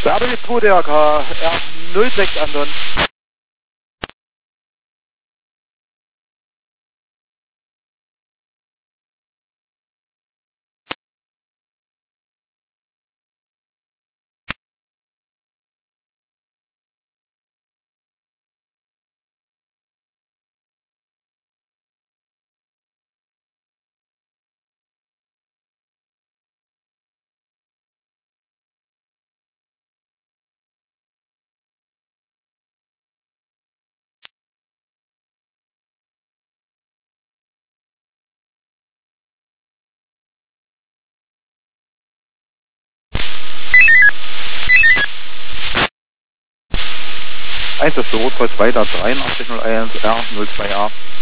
Werbung 2 DRK, R06 Anton. Eins ist Rotkreuz weiter 8301 R02A.